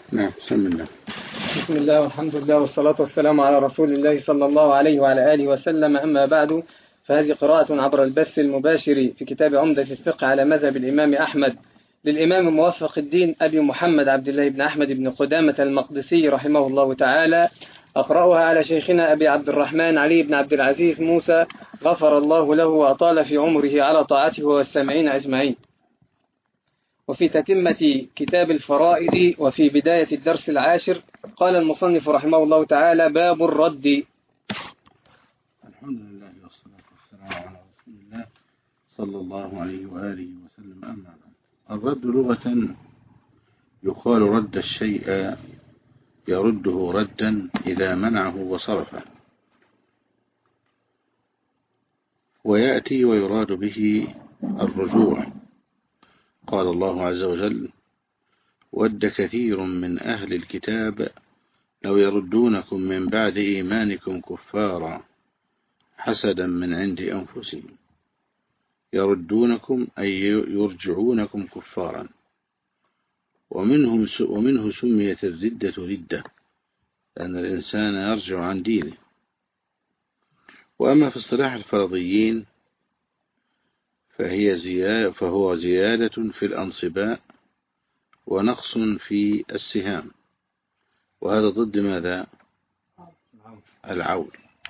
نعم، بسم الله. بسم الله والحمد لله والصلاة والسلام على رسول الله صلى الله عليه وعلى آله وسلم. أما بعد، فهذه قراءة عبر البث المباشر في كتاب عمدة الفقه على مذهب الإمام أحمد للإمام موفق الدين أبي محمد عبد الله بن أحمد بن قدامة المقدسي رحمه الله تعالى. أقرأها على شيخنا أبي عبد الرحمن علي بن عبد العزيز موسى غفر الله له وأطال في عمره على طاعته والسامعين أجمعين. وفي تتمة كتاب الفرائض وفي بداية الدرس العاشر قال المصنف رحمه الله تعالى: باب الرد. الحمد لله والصلاة والسلام على رسول الله صلى الله عليه وآله وسلم. أما بعد، الرد لغة يقال رد الشيء يرده ردا إذا منعه وصرفه، ويأتي ويراد به الرجوع. قال الله عز وجل: ود كثير من أهل الكتاب لو يردونكم من بعد إيمانكم كفارا حسدا من عند أنفسهم. يردونكم أي يرجعونكم كفارا، ومنه سميت الردة ردة، لأن الإنسان يرجع عن دينه. وأما في اصطلاح الفرضيين فهو زيادة في الأنصباء ونقص في السهام، وهذا ضد ماذا؟ العول.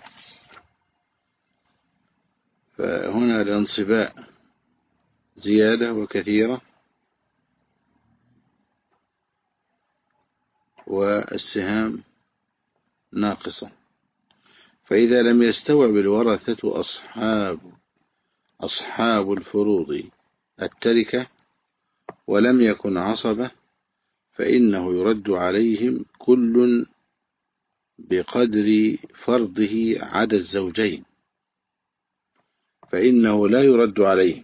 فهنا الانصباء زيادة وكثيرة، والسهام ناقصة. فإذا لم يستوعب الورثة أصحاب الفروض التركة ولم يكن عصبة، فإنه يرد عليهم كل بقدر فرضه عدا الزوجين، فإنه لا يرد عليهم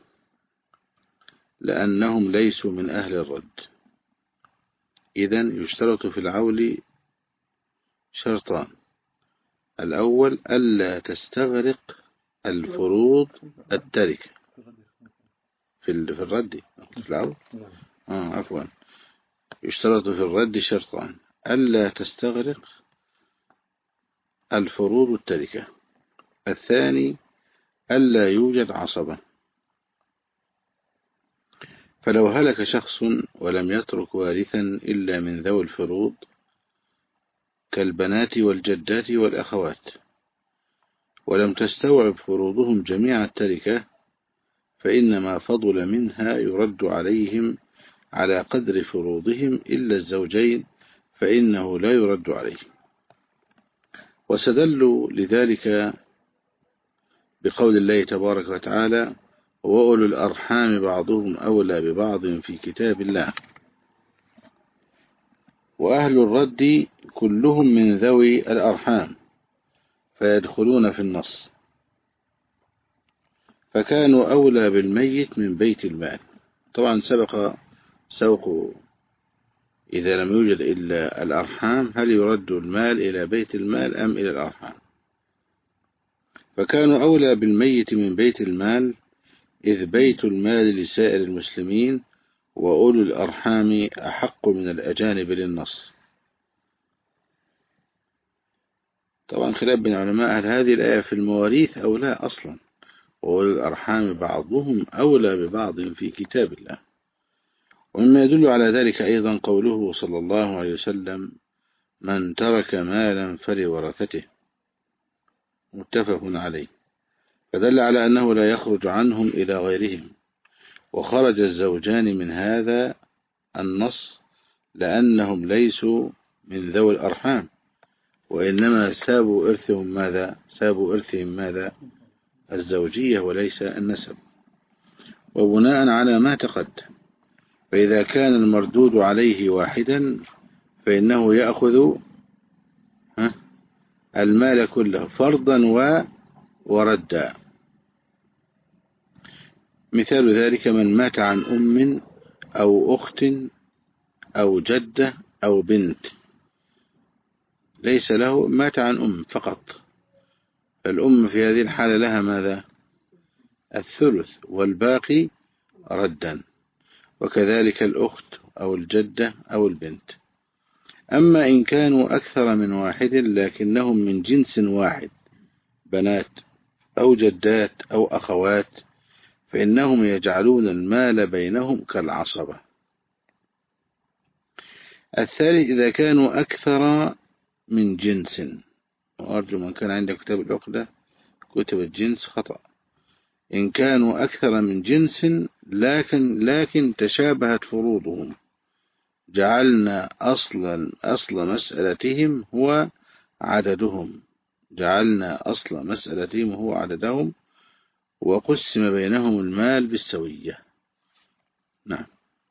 لأنهم ليسوا من أهل الرد. إذن يشترط في العول شرطان: الأول ألا تستغرق الفروض التركة في الرد. في العول عفوا، يشترط في الرد شرطان: ألا تستغرق الفروض التركة، الثاني ألا يوجد عصبة. فلو هلك شخص ولم يترك وارثا إلا من ذوي الفروض كالبنات والجدات والأخوات، ولم تستوعب فروضهم جميع التركة، فإنما فضل منها يرد عليهم على قدر فروضهم إلا الزوجين، فإنه لا يرد عليهم. واستدلوا لذلك بقول الله تبارك وتعالى: وأولو الأرحام بعضهم أولى ببعض في كتاب الله. وأهل الرد كلهم من ذوي الأرحام فيدخلون في النص، فكانوا أولى بالميت من بيت المال. طبعا سبق سوق إذا لم يوجد إلا الأرحام هل يرد المال إلى بيت المال أم إلى الأرحام. فكانوا أولى بالميت من بيت المال، إذ بيت المال لسائر المسلمين، وأولو الأرحام أحق من الأجانب للنص. طبعا خلاف بين علماء هل هذه الآية في المواريث أو لا أصلا. وأولو الأرحام بعضهم أولى ببعض في كتاب الله. ومما يدل على ذلك أيضا قوله صلى الله عليه وسلم: من ترك مالا فلورثته، متفق عليه، فدل على أنه لا يخرج عنهم إلى غيرهم. وخرج الزوجان من هذا النص لأنهم ليسوا من ذوي الأرحام، وإنما سابوا إرثهم ماذا؟ الزوجية وليس النسب. وبناء على ما تقدم، فإذا كان المردود عليه واحدا فإنه يأخذ المال كله فرضا وردا. مثال ذلك: من مات عن أم أو أخت أو جدة أو بنت، ليس له، مات عن أم فقط، فالأم في هذه الحالة لها ماذا؟ الثلث، والباقي ردا. وكذلك الأخت أو الجدة أو البنت. أما إن كانوا أكثر من واحد لكنهم من جنس واحد، بنات أو جدات أو أخوات، فإنهم يجعلون المال بينهم كالعصبة. الثالث إذا كانوا أكثر من جنس، وأرجو من كان عنده كتاب العقدة كتب الجنس خطأ. إن كانوا أكثر من جنس لكن تشابهت فروضهم، جعلنا أصل مسألتهم هو عددهم، جعلنا أصل مسألتهم هو عددهم، وقسم بينهم المال بالسوية. نعم.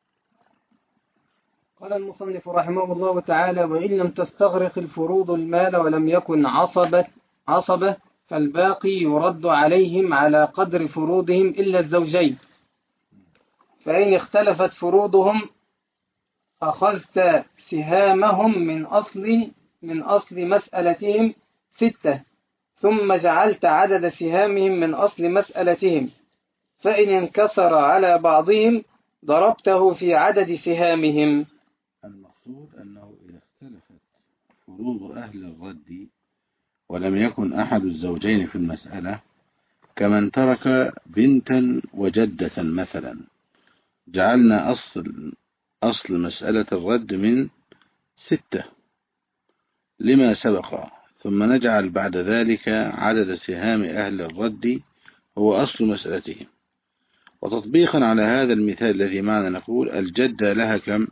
قال المصنف رحمه الله تعالى: وإن لم تستغرق الفروض المال ولم يكن عصبة فالباقي يرد عليهم على قدر فروضهم إلا الزوجين. فإن اختلفت فروضهم أخذت سهامهم من أصل مسألتهم 6، ثم جعلت عدد سهامهم من أصل مسألتهم، فإن انكسر على بعضهم ضربته في عدد سهامهم. المقصود أنه إذا اختلفت فروض أهل الرد ولم يكن أحد الزوجين في المسألة، كمن ترك بنتا وجدة مثلا، جعلنا أصل مسألة الرد من 6 لما سبق، ثم نجعل بعد ذلك عدد سهام أهل الرد هو أصل مسألتهم. وتطبيقا على هذا المثال الذي معنا نقول الجدة لها كم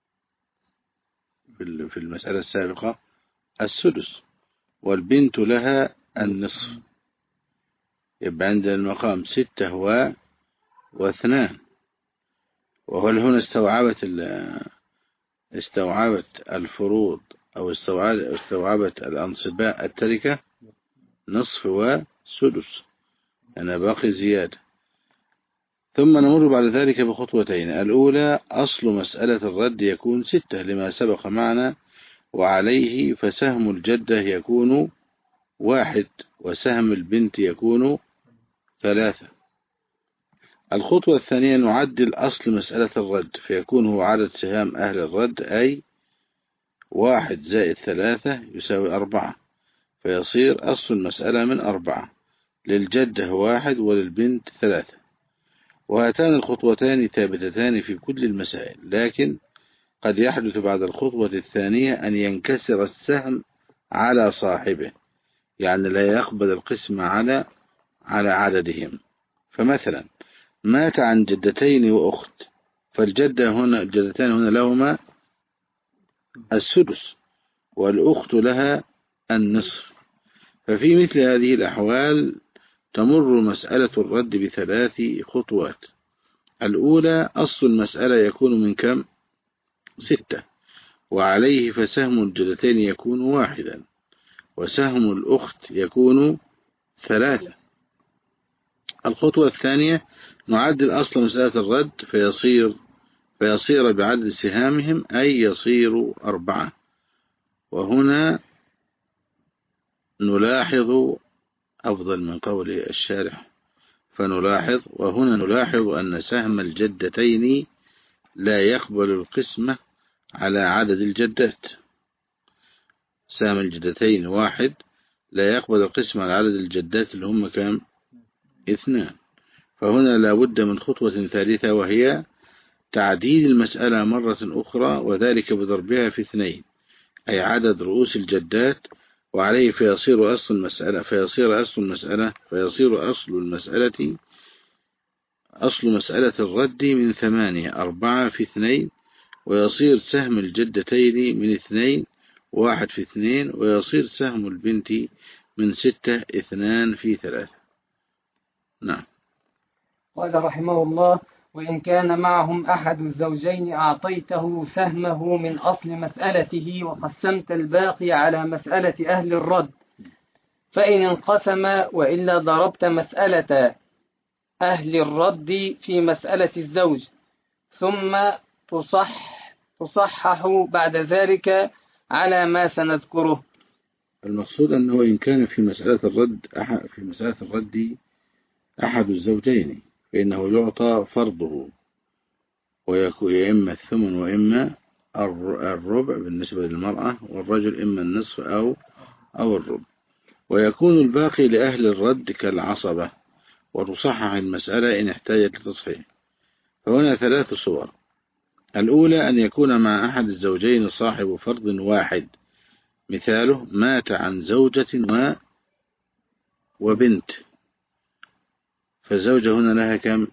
في المسألة السابقة؟ السدس، والبنت لها النصف، يبقى عند المقام 6 و2. وهل هنا استوعبت الفروض أو استوعبت الأنصباء التركة؟ نصف وسدس، أنا باقي زيادة. ثم نمر بعد ذلك بخطوتين. الأولى أصل مسألة الرد يكون 6 لما سبق معنا، وعليه فسهم الجدة يكون 1 وسهم البنت يكون 3. الخطوة الثانية نعدل أصل مسألة الرد فيكون هو عدد سهام أهل الرد، أي 1 زائد 3 يساوي 4، فيصير أصل المسألة من 4، للجدة 1 وللبنت 3. وهاتان الخطوتان ثابتتان في كل المسائل، لكن قد يحدث بعد الخطوة الثانية أن ينكسر السهم على صاحبه، يعني لا يقبل القسم على عددهم. فمثلا مات عن جدتين وأخت، الجدتان هنا لهما السدس والأخت لها النصف. ففي مثل هذه الأحوال تمر مسألة الرد ب3 خطوات. الأولى أصل المسألة يكون من كم؟ 6، وعليه فسهم الجدتين يكون 1 وسهم الأخت يكون 3. الخطوة الثانية نعدل أصل مسألة الرد فيصير بعدد سهامهم، أي يصير 4. وهنا نلاحظ أفضل من قول الشارح، وهنا نلاحظ أن سهم الجدتين لا يقبل القسمة على عدد الجدات. سهم الجدتين 1 لا يقبل القسمة على عدد الجدات اللي هم كم؟ 2. فهنا لا بد من خطوة ثالثة، وهي تعديل المسألة مرة أخرى، وذلك بضربها في 2، أي عدد رؤوس الجدات، وعليه فيصير أصل مسألة الرد من 8، 4 في 2، ويصير سهم الجدتين من 2، 1 في 2، ويصير سهم البنت من 6، 2 في 3. نعم. قال رحمه الله: وإن كان معهم أحد الزوجين أعطيته سهمه من أصل مسألته وقسمت الباقي على مسألة أهل الرد، فإن انقسم وإلا ضربت مسألة أهل الرد في مسألة الزوج، ثم تصحح بعد ذلك على ما سنذكره. المقصود أنه إن كان في مسألة الرد أحد الزوجين، فإنه يعطى فرضه، ويكون إما الثمن وإما الربع بالنسبة للمرأة، والرجل إما النصف أو الربع. ويكون الباقي لأهل الرد كالعصبة، وتصحح المسألة إن احتاجت لتصحيح. فهنا 3 صور. الأولى أن يكون مع أحد الزوجين صاحب فرض واحد، مثاله مات عن زوجة وبنت، فالزوجة هنا لها كم؟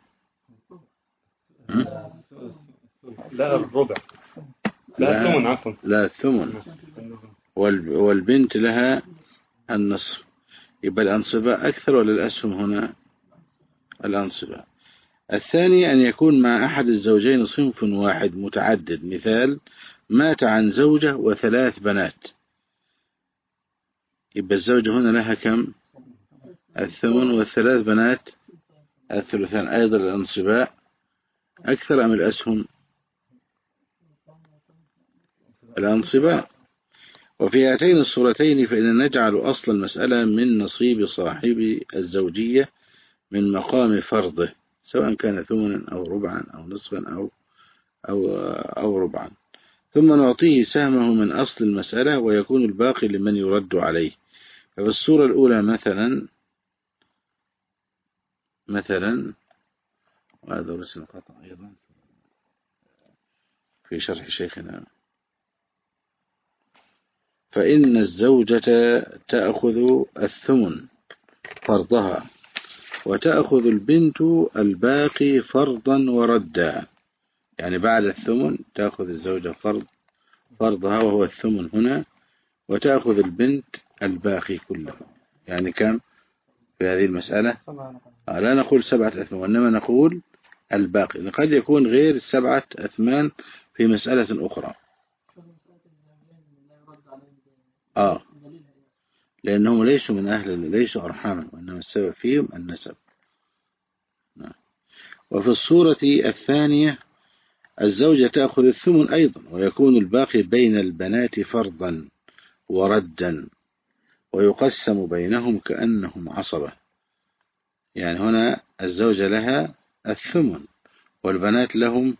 لا الربع، لا الثمن، عفوا لا الثمن، والبنت لها النصف. يبقى الأنصبة أكثر ولا الأسهم هنا؟ الأنصبة. الثاني أن يكون مع أحد الزوجين صنف واحد متعدد، مثال مات عن زوجة و3 بنات، يبقى الزوجة هنا لها كم؟ الثمن، وال3 بنات الثلثان. أيضا الأنصباء أكثر أم الأسهم؟ الأنصباء. وفي هاتين الصورتين فإن نجعل أصل المسألة من نصيب صاحب الزوجية من مقام فرضه، سواء كان ثمنا أو ربعا أو نصفا أو ربعا، ثم نعطيه سهمه من أصل المسألة، ويكون الباقي لمن يرد عليه. ففي الصورة الأولى مثلا وهذا رسم خطأ أيضا في شرح شيخنا، فإن الزوجة تأخذ الثمن فرضها، وتأخذ البنت الباقي فرضا وردا. يعني بعد الثمن تأخذ الزوجة فرضها وهو الثمن هنا، وتأخذ البنت الباقي كله. يعني كم في هذه المسألة؟ لا نقول 7 أثمان، وإنما نقول الباقي. قد يكون غير 7 أثمان في مسألة أخرى. لأنهم ليسوا من ليسوا أرحاما، وإنما السبب فيهم النسب. وفي الصورة الثانية الزوجة تأخذ الثمن أيضا، ويكون الباقي بين البنات فرضا وردا، ويقسم بينهم كأنهم عصبة. يعني هنا الزوجة لها الثمن، والبنات لهن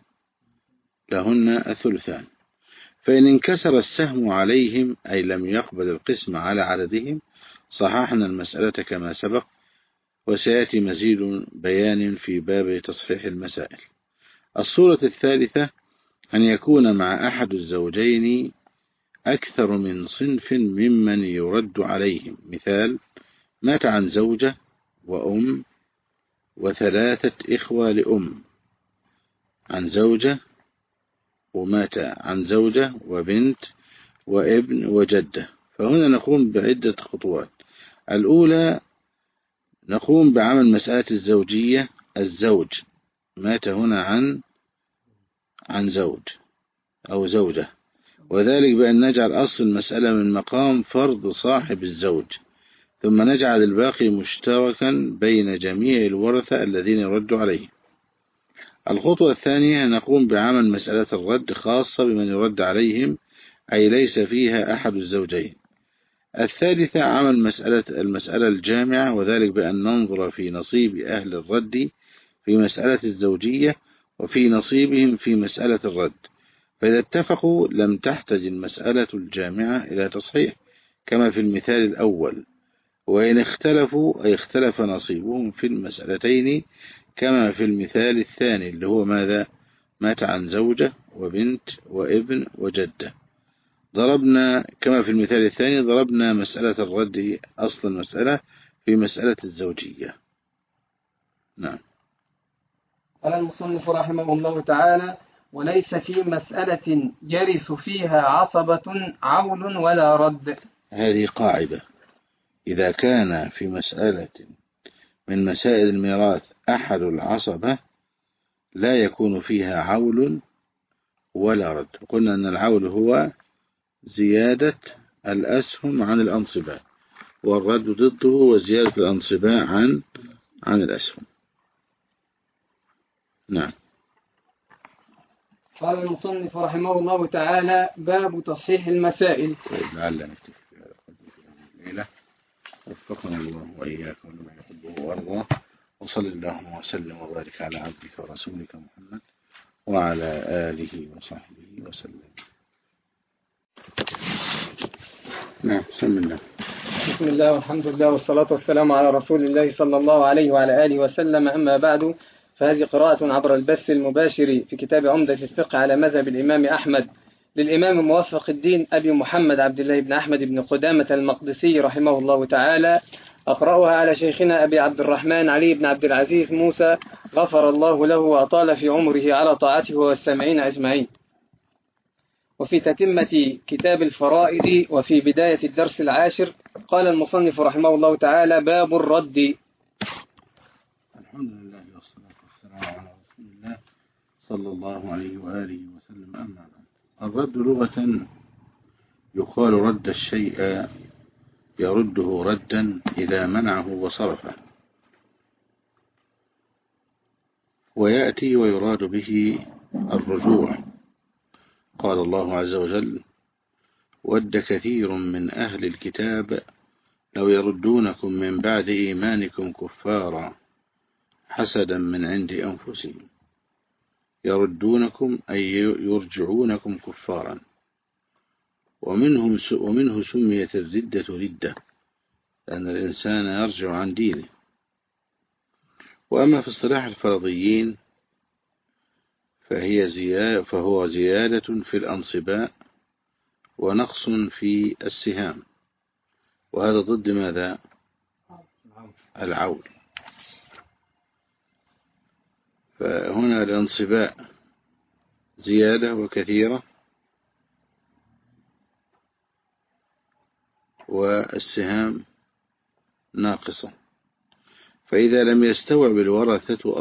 الثلثان. فإن انكسر السهم عليهم أي لم يقبل القسم على عددهم صححنا المسألة كما سبق، وسيأتي مزيد بيان في باب تصحيح المسائل. الصورة الثالثة أن يكون مع أحد الزوجين أكثر من صنف ممن يرد عليهم، مثال مات عن زوجة وأم و3 إخوة لأم، عن زوجة ومات عن زوجة وبنت وابن وجدة. فهنا نقوم بعدة خطوات. الأولى نقوم بعمل مسألة الزوجية. الزوج مات هنا عن زوج أو زوجة، وذلك بأن نجعل أصل المسألة من مقام فرض صاحب الزوج، ثم نجعل الباقي مشتركا بين جميع الورثة الذين يردوا عليه. الخطوة الثانية نقوم بعمل مسألة الرد خاصة بمن يرد عليهم، أي ليس فيها أحد الزوجين. الثالثة عمل المسألة الجامعة، وذلك بأن ننظر في نصيب أهل الرد في مسألة الزوجية وفي نصيبهم في مسألة الرد، فإذا اتفقوا لم تحتج المسألة الجامعة إلى تصحيح كما في المثال الأول، وإن اختلفوا أي اختلف نصيبهم في المسألتين كما في المثال الثاني اللي هو ماذا؟ مات عن زوجة وبنت وابن وجدة. ضربنا كما في المثال الثاني ضربنا مسألة الرد أصل المسألة في مسألة الزوجية. نعم. قال المصنف رحمه الله تعالى: وليس في مسألة يرث فيها عصبة عول ولا رد. هذه قاعدة: إذا كان في مسألة من مسائل الميراث أحد العصبة لا يكون فيها عول ولا رد. قلنا أن العول هو زيادة الأسهم عن الأنصباء، والرد ضده وزيادة الأنصباء عن الأسهم. نعم. قال المصنف رحمه الله تعالى: باب تصحيح المسائل. لعل نكتفي في هذا القدر في هذه الليلة. وفقنا الله وإياكم لما يحبه وأرضاه، وصل اللهم وسلم وبارك على عبدك ورسولك محمد وعلى آله وصحبه وسلم. نعم بسم الله. بسم الله والحمد لله والصلاة والسلام على رسول الله صلى الله عليه وعلى آله وسلم. أما بعد، فهذه قراءة عبر البث المباشر في كتاب عمدة الفقه على مذهب الإمام أحمد للإمام موفق الدين أبي محمد عبد الله بن أحمد بن قدامة المقدسي رحمه الله تعالى. أقرأها على شيخنا أبي عبد الرحمن علي بن عبد العزيز موسى غفر الله له وأطال في عمره على طاعته والسامعين أجمعين. وفي تتمة كتاب الفرائض وفي بداية الدرس العاشر قال المصنف رحمه الله تعالى: باب الرد. الحمد لله والصلاة والسلام على رسول الله صلى الله عليه وآله وسلم. أما بعد، الرد لغة يقال رد الشيء يرده ردا إذا منعه وصرفه، ويأتي ويراد به الرجوع. قال الله عز وجل: ود كثير من أهل الكتاب لو يردونكم من بعد إيمانكم كفارا حسدا من عند أنفسهم. يردونكم أي يرجعونكم كفارا، ومنه سميت الردة ردة، لأن الإنسان يرجع عن دينه. وأما في اصطلاح الفرضيين فهو زيادة في الأنصباء ونقص في السهام، وهذا ضد ماذا؟ العول. فهنا الانصباء زيادة وكثيرة، والسهام ناقصة. فإذا لم يستوعب الورثة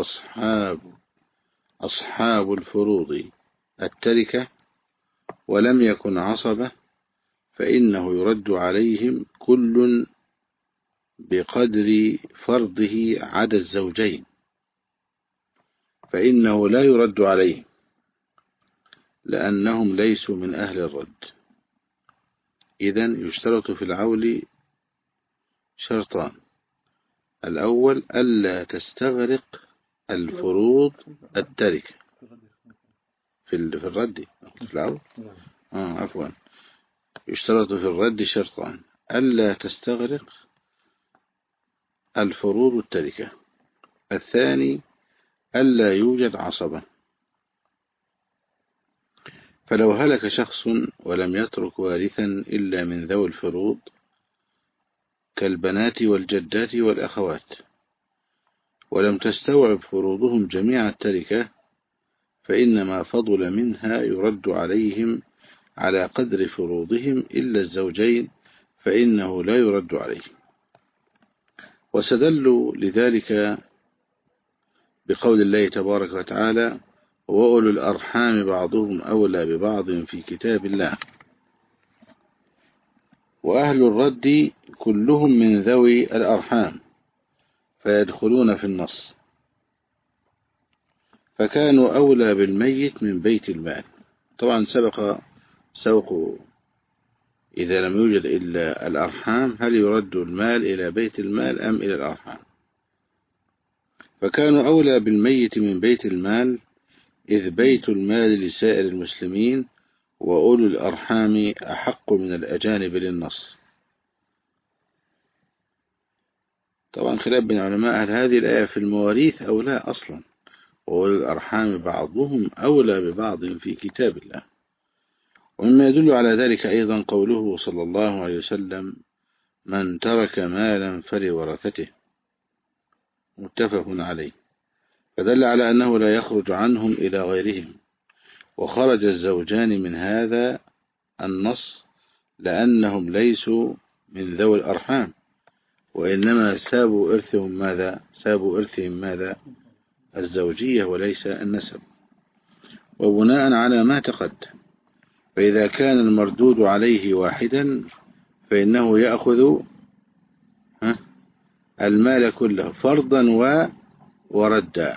أصحاب الفروض التركة ولم يكن عصبة، فإنه يرد عليهم كل بقدر فرضه عدا الزوجين، فإنه لا يرد عليهم لأنهم ليسوا من أهل الرد. إذن يشترط في العول شرطان: الأول ألا تستغرق الفروض التركة في الرد. في العول عفوا، يشترط في الرد شرطان: ألا تستغرق الفروض التركة، الثاني ألا يوجد عصبة. فلو هلك شخص ولم يترك وارثا إلا من ذوي الفروض كالبنات والجدات والأخوات، ولم تستوعب فروضهم جميع التركة، فإنما فضل منها يرد عليهم على قدر فروضهم إلا الزوجين، فإنه لا يرد عليهم. واستدلوا لذلك بقول الله تبارك وتعالى: وأولو الأرحام بعضهم أولى ببعض في كتاب الله. وأهل الرد كلهم من ذوي الأرحام فيدخلون في النص، فكانوا أولى بالميت من بيت المال. طبعا سبق سوق إذا لم يوجد إلا الأرحام هل يرد المال إلى بيت المال أم إلى الأرحام؟ فكانوا أولى بالميت من بيت المال، إذ بيت المال لسائر المسلمين، وأولو الأرحام أحق من الأجانب للنص. طبعا خلاف بين علماء هل هذه الآية في المواريث أو لا أصلا، وأولو الأرحام بعضهم أولى ببعض في كتاب الله. ومما يدل على ذلك أيضا قوله صلى الله عليه وسلم: من ترك مالا فلورثته، متفق عليه، فدل على أنه لا يخرج عنهم إلى غيرهم. وخرج الزوجان من هذا النص لأنهم ليسوا من ذوي الأرحام، وإنما سابوا إرثهم ماذا؟ الزوجية وليس النسب. وبناء على ما تقدم، فإذا كان المردود عليه واحدا فإنه يأخذ المال كله فرضا وردا.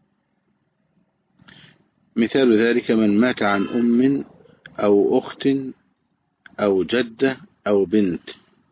مثال ذلك: من مات عن أم أو أخت أو جدة أو بنت،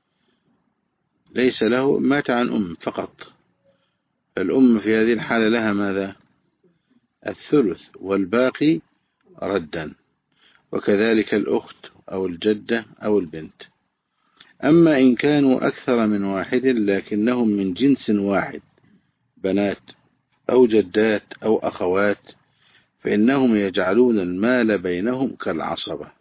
ليس له، مات عن أم فقط، الأم في هذه الحالة لها ماذا؟ الثلث، والباقي ردا. وكذلك الأخت أو الجدة أو البنت. أما إن كانوا أكثر من واحد لكنهم من جنس واحد، بنات أو جدات أو أخوات، فإنهم يجعلون المال بينهم كالعصبة.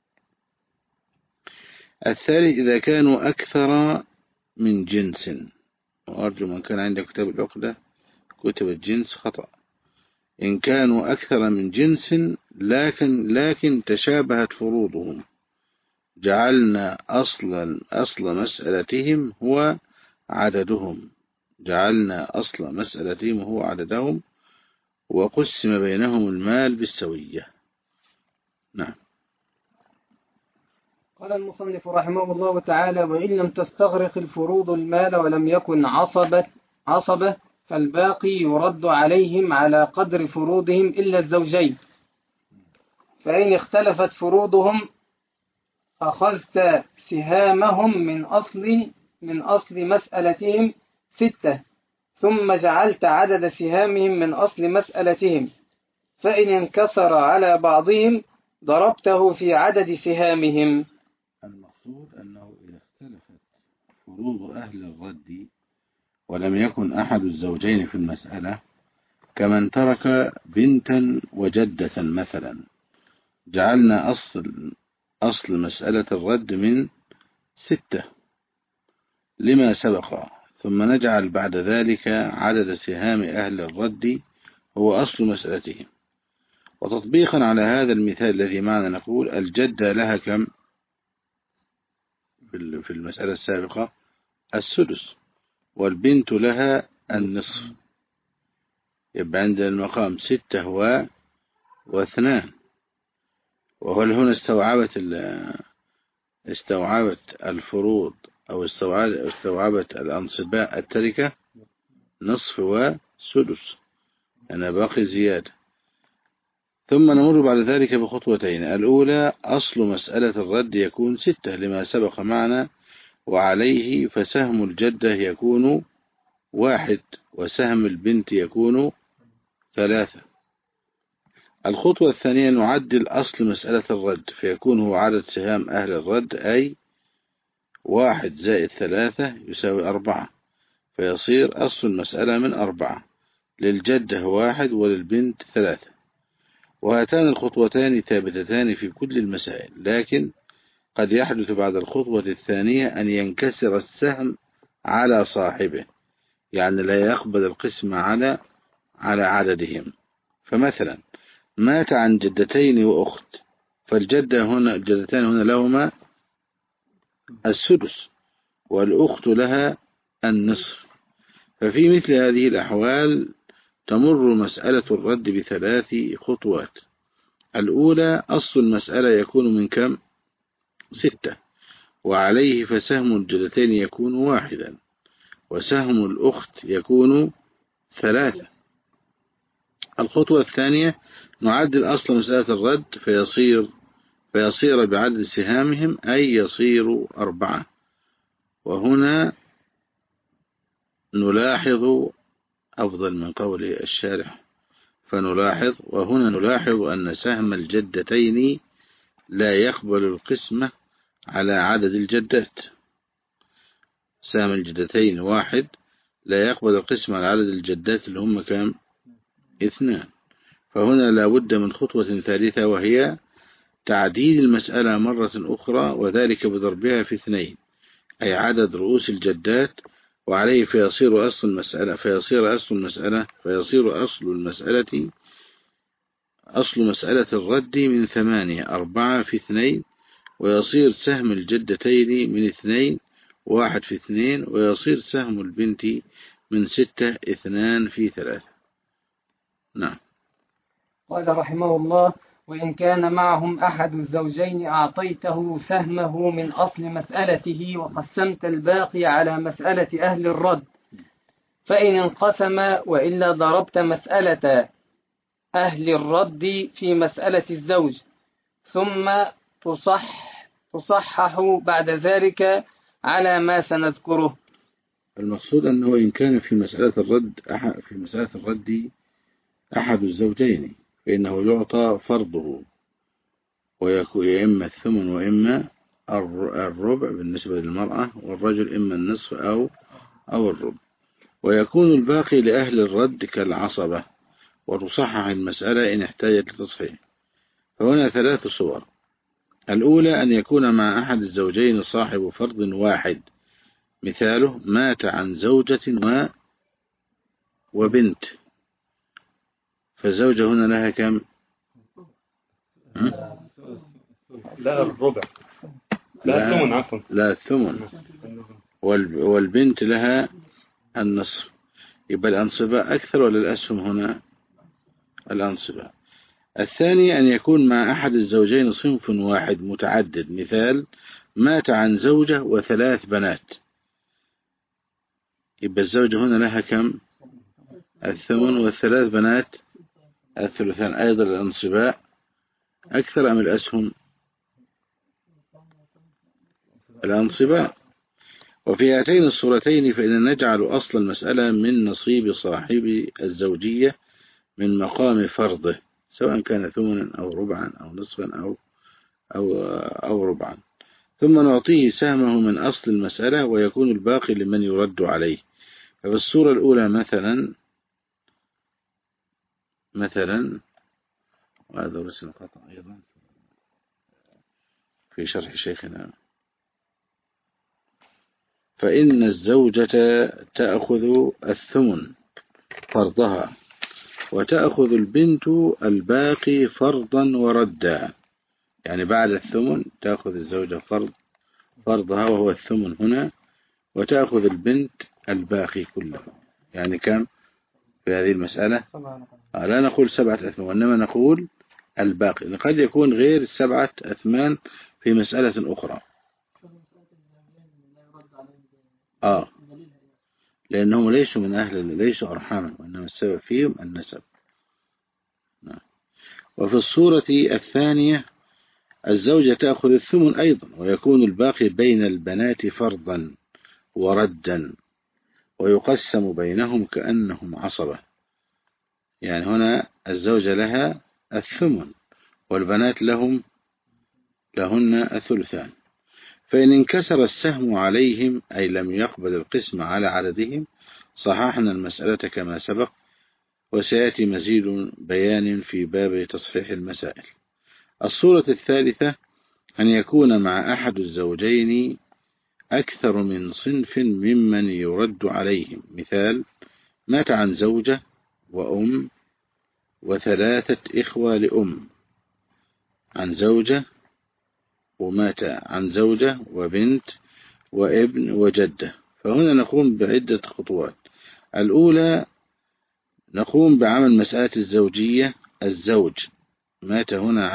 الثالث إذا كانوا أكثر من جنس، وأرجو من كان عنده كتاب العقدة كتب الجنس خطأ. إن كانوا أكثر من جنس لكن تشابهت فروضهم، جعلنا أصل مسألتهم هو عددهم، جعلنا أصل مسألتهم هو عددهم، وقسم بينهم المال بالسوية. نعم. قال المصنف رحمه الله تعالى: وإن لم تستغرق الفروض المال ولم يكن عصبة فالباقي يرد عليهم على قدر فروضهم إلا الزوجين. فإن اختلفت فروضهم أخذت سهامهم من أصل مسألتهم 6، ثم جعلت عدد سهامهم من أصل مسألتهم، فإن انكسر على بعضهم ضربته في عدد سهامهم. المقصود أنه إذا اختلفت فروض أهل الرد ولم يكن أحد الزوجين في المسألة، كمن ترك بنتا وجدة مثلا، جعلنا أصل مسألة الرد من 6 لما سبق، ثم نجعل بعد ذلك عدد سهام أهل الرد هو أصل مسألتهم. وتطبيقا على هذا المثال الذي معنا نقول الجدة لها كم في المسألة السابقة؟ السدس، والبنت لها النصف، يبقى عند المقام 6 و2. وهل هنا استوعبت الفروض أو استوعبت الأنصباء التركة؟ نصف وسدس، أنا باقي زيادة. ثم نمر بعد ذلك بخطوتين. الأولى أصل مسألة الرد يكون 6 لما سبق معنا، وعليه فسهم الجدة يكون 1 وسهم البنت يكون 3. الخطوة الثانية نعدل أصل مسألة الرد فيكون هو عدد سهام أهل الرد، أي 1 زائد 3 يساوي 4، فيصير أصل المسألة من 4، للجدة 1 وللبنت 3. وهاتان الخطوتان ثابتتان في كل المسائل، لكن قد يحدث بعد الخطوة الثانية أن ينكسر السهم على صاحبه، يعني لا يقبل القسم على عددهم. فمثلا مات عن جدتين وأخت، الجدتان هنا لهما السدس والأخت لها النصف. ففي مثل هذه الأحوال تمر مسألة الرد ب3 خطوات. الأولى أصل المسألة يكون من كم؟ 6، وعليه فسهم الجدتين يكون 1 وسهم الأخت يكون 3. الخطوة الثانية نعدل أصل مسألة الرد فيصير بعدد سهامهم، أي يصير 4. وهنا نلاحظ أفضل من قول الشارح، وهنا نلاحظ أن سهم الجدتين لا يقبل القسمة على عدد الجدات. سهم الجدتين 1 لا يقبل القسمة على عدد الجدات اللي هم كم؟ 2. فهنا لا بد من خطوة ثالثة، وهي تعديل المسألة مرة أخرى، وذلك بضربها في 2، أي عدد رؤوس الجدات، وعليه فيصير أصل مسألة الرد من 8، 4 في 2، ويصير سهم الجدتين من 2، 1 في 2، ويصير سهم البنت من 6، 2 في 3. نعم. قال رحمه الله: وإن كان معهم أحد الزوجين أعطيته سهمه من أصل مسألته وقسمت الباقي على مسألة أهل الرد، فإن انقسم وإلا ضربت مسألة أهل الرد في مسألة الزوج، ثم تصحح بعد ذلك على ما سنذكره. المقصود أنه إن كان في مسألة الرد أحد الزوجين، فإنه يعطى فرضه، ويكون إما الثمن وإما الربع بالنسبة للمرأة، والرجل إما النصف أو الربع. ويكون الباقي لأهل الرد كالعصبة، وتصحح المسألة إن احتاجت لتصحيح. فهنا 3 صور. الأولى أن يكون مع أحد الزوجين صاحب فرض واحد، مثاله مات عن زوجة وبنت، فالزوجة هنا لها كم؟ لا الربع، لا الثمن عفوا، لا الثمن، والبنت لها النصف. يبقى الأنصبة أكثر ولا الأسهم هنا؟ الأنصبة. الثاني أن يكون مع أحد الزوجين صنف واحد متعدد، مثال مات عن زوجة و3 بنات، يبقى الزوجة هنا لها كم؟ الثمن، وال3 بنات الثلثان. أيضا الأنصباء أكثر أم الأسهم؟ الأنصباء. وفي هاتين الصورتين فإن نجعل أصل المسألة من نصيب صاحب الزوجية من مقام فرضه، سواء كان ثمنا أو ربعا أو نصفا أو ربعا، ثم نعطيه سهمه من أصل المسألة، ويكون الباقي لمن يرد عليه. ففي الصورة الأولى مثلا وهذا رسم خطأ أيضا في شرح شيخنا، فإن الزوجة تأخذ الثمن فرضها، وتأخذ البنت الباقي فرضا وردا. يعني بعد الثمن تأخذ الزوجة فرضها وهو الثمن هنا، وتأخذ البنت الباقي كله. يعني كم في هذه المسألة؟ لا نقول 7 أثمان، وإنما نقول الباقي. قد يكون غير 7 أثمان في مسألة أخرى. لأنهم ليسوا من ليسوا أرحاما، وإنما السبب فيهم النسب. وفي الصورة الثانية الزوجة تأخذ الثمن أيضا، ويكون الباقي بين البنات فرضا وردا، ويقسم بينهم كأنهم عصبة. يعني هنا الزوجة لها الثمن، والبنات لهن الثلثان. فإن انكسر السهم عليهم أي لم يقبل القسم على عددهم صححنا المسألة كما سبق، وسيأتي مزيد بيان في باب تصحيح المسائل. الصورة الثالثة أن يكون مع أحد الزوجين أكثر من صنف ممن يرد عليهم، مثال مات عن زوجة وأم و3 إخوة لأم، عن زوجة ومات عن زوجة وبنت وابن وجدة. فهنا نقوم بعدة خطوات. الأولى نقوم بعمل مسألة الزوجية. الزوج مات هنا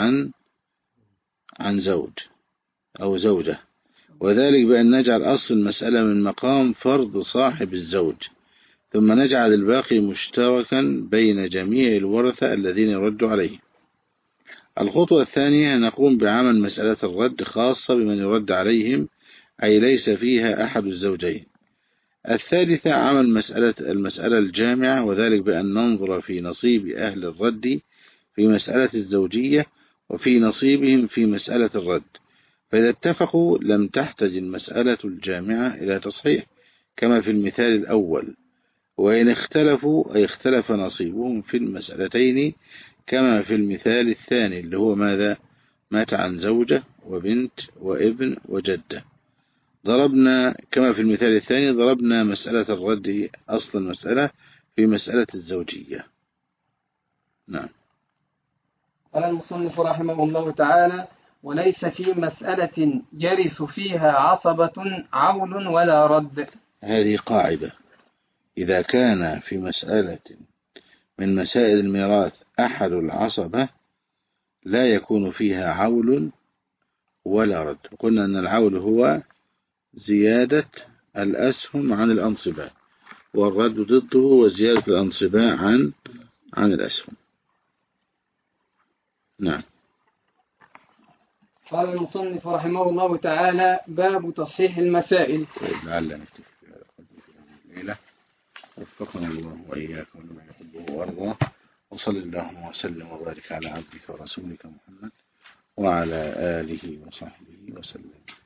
عن زوج أو زوجة، وذلك بأن نجعل أصل المسألة من مقام فرض صاحب الزوج، ثم نجعل الباقي مشتركا بين جميع الورثة الذين يرد عليه. الخطوة الثانية نقوم بعمل مسألة الرد خاصة بمن يرد عليهم، أي ليس فيها أحد الزوجين. الثالثة عمل المسألة الجامعة، وذلك بأن ننظر في نصيب أهل الرد في مسألة الزوجية وفي نصيبهم في مسألة الرد، فإذا اتفقوا لم تحتج المسألة الجامعة إلى تصحيح كما في المثال الأول، وإن اختلفوا أي اختلف نصيبهم في المسألتين كما في المثال الثاني اللي هو ماذا؟ مات عن زوجة وبنت وابن وجدة. ضربنا كما في المثال الثاني ضربنا مسألة الرد أصل المسألة في مسألة الزوجية. نعم. قال المصنف رحمه الله تعالى: وليس في مسألة يرث فيها عصبة عول ولا رد. هذه قاعدة: إذا كان في مسألة من مسائل الميراث أحد العصبة لا يكون فيها عول ولا رد. قلنا أن العول هو زيادة الأسهم عن الأنصبة، والرد ضده وزيادة الأنصبة عن الأسهم. نعم. قال المصنف رحمه الله تعالى: باب تصحيح المسائل. لعل نكتفي في هذا الليلة. وفقنا الله وإياكم لما يحبه وأرضاه، وصل اللهم وسلم وبارك على عبدك ورسولك محمد وعلى آله وصحبه وسلم.